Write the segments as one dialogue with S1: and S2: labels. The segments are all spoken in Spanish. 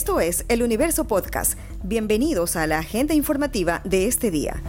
S1: Esto es El Universo Podcast. Bienvenidos a la agenda informativa de este día.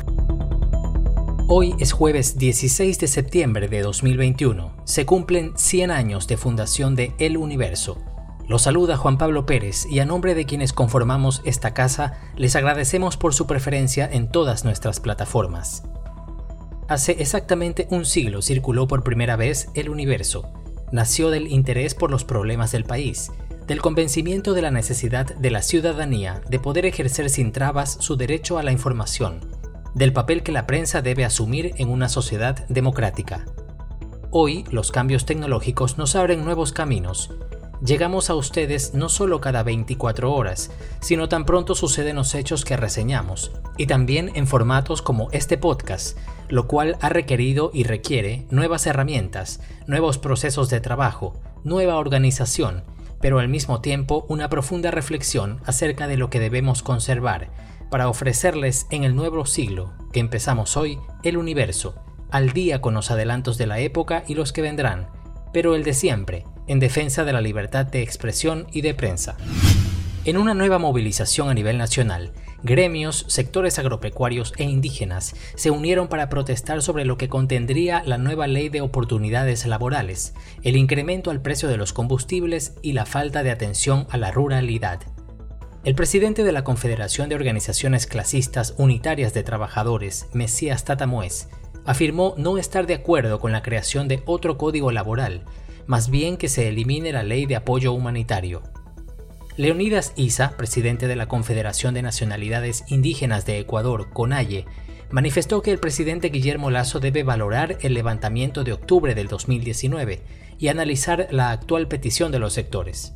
S2: Hoy es jueves 16 de septiembre de 2021. Se cumplen 100 años de fundación de El Universo. Los saluda Juan Pablo Pérez y a nombre de quienes conformamos esta casa, les agradecemos por su preferencia en todas nuestras plataformas. Hace exactamente un siglo circuló por primera vez El Universo. Nació del interés por los problemas del país, del convencimiento de la necesidad de la ciudadanía de poder ejercer sin trabas su derecho a la información, del papel que la prensa debe asumir en una sociedad democrática. Hoy, los cambios tecnológicos nos abren nuevos caminos. Llegamos a ustedes no solo cada 24 horas, sino tan pronto suceden los hechos que reseñamos, y también en formatos como este podcast, lo cual ha requerido y requiere nuevas herramientas, nuevos procesos de trabajo, nueva organización, pero al mismo tiempo una profunda reflexión acerca de lo que debemos conservar para ofrecerles en el nuevo siglo que empezamos hoy, El Universo, al día con los adelantos de la época y los que vendrán, pero el de siempre, en defensa de la libertad de expresión y de prensa. En una nueva movilización a nivel nacional, gremios, sectores agropecuarios e indígenas se unieron para protestar sobre lo que contendría la nueva ley de oportunidades laborales, el incremento al precio de los combustibles y la falta de atención a la ruralidad. El presidente de la Confederación de Organizaciones Clasistas Unitarias de Trabajadores, Mesías Tatamoes, afirmó no estar de acuerdo con la creación de otro código laboral, más bien que se elimine la ley de apoyo humanitario. Leonidas Issa, presidente de la Confederación de Nacionalidades Indígenas de Ecuador, CONAIE, manifestó que el presidente Guillermo Lasso debe valorar el levantamiento de octubre del 2019 y analizar la actual petición de los sectores.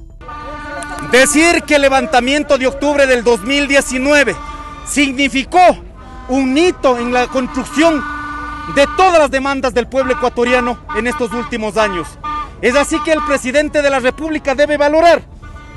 S3: Decir que el levantamiento de octubre del 2019 significó un hito en la construcción de todas las demandas del pueblo ecuatoriano en estos últimos años. Es así que el presidente de la República debe valorar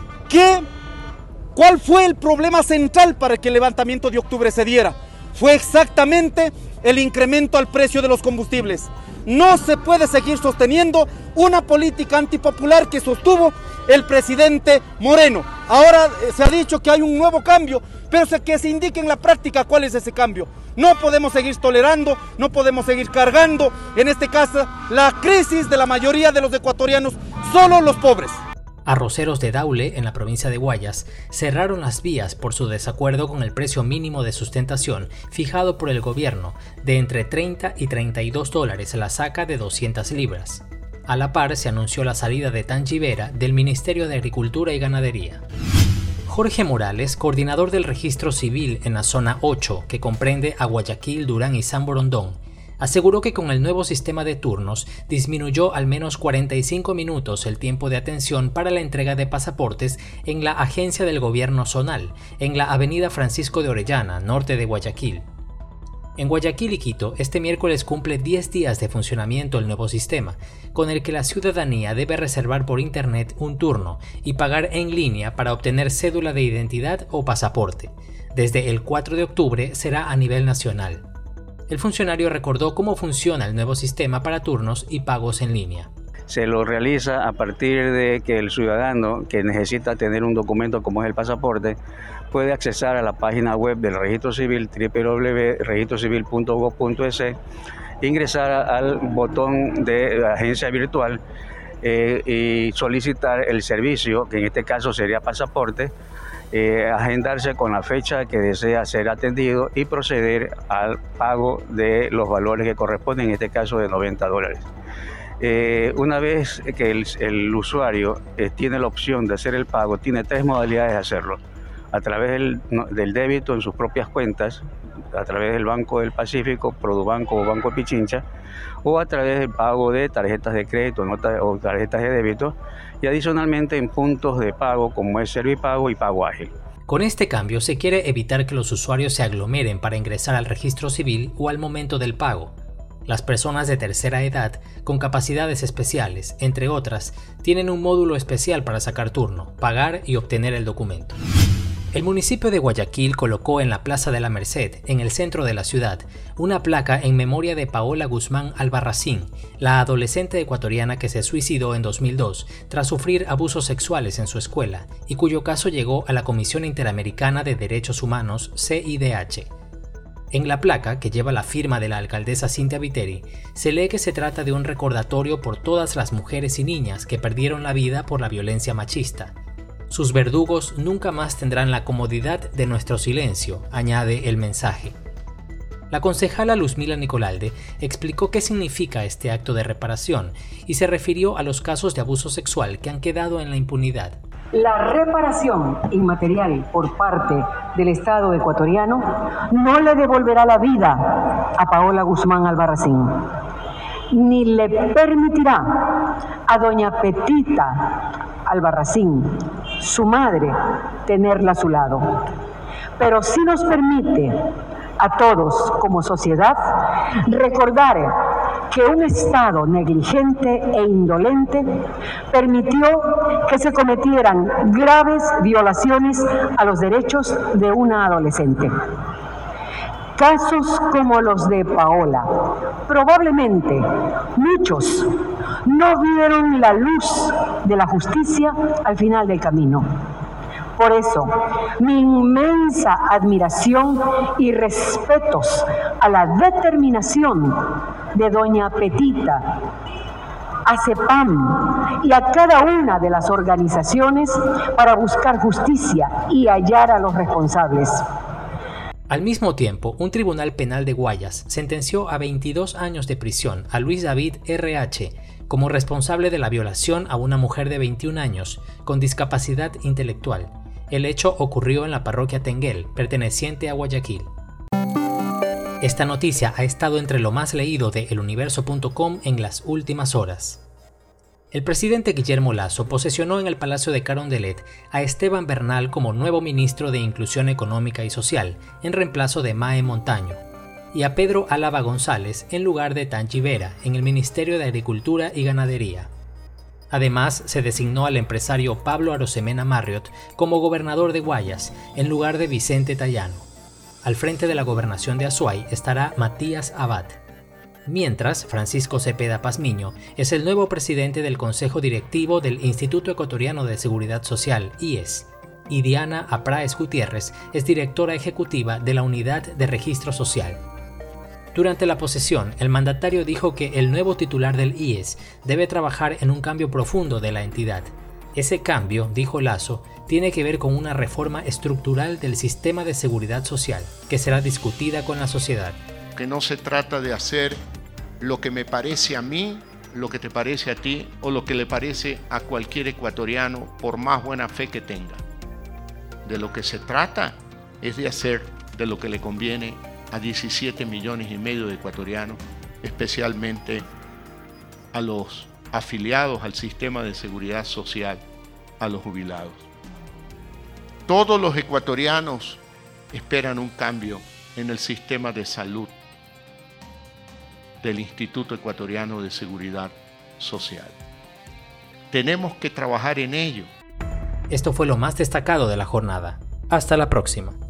S3: ¿cuál fue el problema central para que el levantamiento de octubre se diera? Fue exactamente el incremento al precio de los combustibles. No se puede seguir sosteniendo una política antipopular que sostuvo el presidente Moreno. Ahora se ha dicho que hay un nuevo cambio, pero que se indique en la práctica cuál es ese cambio. No podemos seguir tolerando, no podemos seguir cargando, en este caso, la crisis de la mayoría de los ecuatorianos, solo los pobres.
S2: Arroceros de Daule, en la provincia de Guayas, cerraron las vías por su desacuerdo con el precio mínimo de sustentación fijado por el gobierno de entre 30 y 32 dólares la saca de 200 libras. A la par se anunció la salida de Tangibera del Ministerio de Agricultura y Ganadería. Jorge Morales, coordinador del registro civil en la zona 8, que comprende a Guayaquil, Durán y San Borondón, aseguró que con el nuevo sistema de turnos disminuyó al menos 45 minutos el tiempo de atención para la entrega de pasaportes en la agencia del gobierno zonal, en la avenida Francisco de Orellana, norte de Guayaquil. En Guayaquil y Quito, este miércoles cumple 10 días de funcionamiento el nuevo sistema, con el que la ciudadanía debe reservar por internet un turno y pagar en línea para obtener cédula de identidad o pasaporte. Desde el 4 de octubre será a nivel nacional. El funcionario recordó cómo funciona el nuevo sistema para turnos y pagos en línea.
S4: Se lo realiza a partir de que el ciudadano que necesita tener un documento como es el pasaporte puede accesar a la página web del Registro Civil, www.registrocivil.gov.es, ingresar al botón de agencia virtual y solicitar el servicio, que en este caso sería pasaporte, agendarse con la fecha que desea ser atendido y proceder al pago de los valores que corresponden, en este caso de 90 dólares. Una vez que el usuario tiene la opción de hacer el pago, tiene 3 modalidades de hacerlo: a través del débito en sus propias cuentas, a través del Banco del Pacífico, Produbanco o Banco Pichincha, o a través del pago de tarjetas de crédito o tarjetas de débito, y adicionalmente en puntos de pago como es Servipago y Pago Ágil.
S2: Con este cambio se quiere evitar que los usuarios se aglomeren para ingresar al registro civil o al momento del pago. Las personas de tercera edad, con capacidades especiales, entre otras, tienen un módulo especial para sacar turno, pagar y obtener el documento. El municipio de Guayaquil colocó en la Plaza de la Merced, en el centro de la ciudad, una placa en memoria de Paola Guzmán Albarracín, la adolescente ecuatoriana que se suicidó en 2002 tras sufrir abusos sexuales en su escuela y cuyo caso llegó a la Comisión Interamericana de Derechos Humanos, CIDH. En la placa, que lleva la firma de la alcaldesa Cynthia Viteri, se lee que se trata de un recordatorio por todas las mujeres y niñas que perdieron la vida por la violencia machista. Sus verdugos nunca más tendrán la comodidad de nuestro silencio, añade el mensaje. La concejala Luzmila Nicolalde explicó qué significa este acto de reparación y se refirió a los casos de abuso sexual que han quedado en la impunidad.
S5: La reparación inmaterial por parte del Estado ecuatoriano no le devolverá la vida a Paola Guzmán Albarracín, ni le permitirá a doña Petita Albarracín, su madre, tenerla a su lado. Pero sí nos permite a todos como sociedad recordar que un Estado negligente e indolente permitió que se cometieran graves violaciones a los derechos de una adolescente. Casos como los de Paola, probablemente muchos no vieron la luz de la justicia al final del camino. Por eso, mi inmensa admiración y respetos a la determinación de doña Petita, a CEPAM y a cada una de las organizaciones para buscar justicia y hallar a los responsables.
S2: Al mismo tiempo, un tribunal penal de Guayas sentenció a 22 años de prisión a Luis David R.H. como responsable de la violación a una mujer de 21 años con discapacidad intelectual. El hecho ocurrió en la parroquia Tenguel, perteneciente a Guayaquil. Esta noticia ha estado entre lo más leído de eluniverso.com en las últimas horas. El presidente Guillermo Lasso posesionó en el Palacio de Carondelet a Esteban Bernal como nuevo ministro de Inclusión Económica y Social, en reemplazo de Mae Montaño, y a Pedro Álava González en lugar de Tanchi Vera en el Ministerio de Agricultura y Ganadería. Además, se designó al empresario Pablo Arosemena Marriott como gobernador de Guayas, en lugar de Vicente Tallano. Al frente de la gobernación de Azuay estará Matías Abad. Mientras, Francisco Cepeda Pazmiño es el nuevo presidente del Consejo Directivo del Instituto Ecuatoriano de Seguridad Social, IES, y Diana Apráez Gutiérrez es directora ejecutiva de la Unidad de Registro Social. Durante la posesión, el mandatario dijo que el nuevo titular del IES debe trabajar en un cambio profundo de la entidad. Ese cambio, dijo Lasso, tiene que ver con una reforma estructural del sistema de seguridad social, que será discutida con la sociedad.
S6: Que no se trata de hacer lo que me parece a mí, lo que te parece a ti o lo que le parece a cualquier ecuatoriano por más buena fe que tenga. De lo que se trata es de hacer de lo que le conviene a 17 millones y medio de ecuatorianos, especialmente a los afiliados al sistema de seguridad social, a los jubilados. Todos los ecuatorianos esperan un cambio en el sistema de salud del Instituto Ecuatoriano de Seguridad Social. Tenemos que trabajar en ello.
S2: Esto fue lo más destacado de la jornada. Hasta la próxima.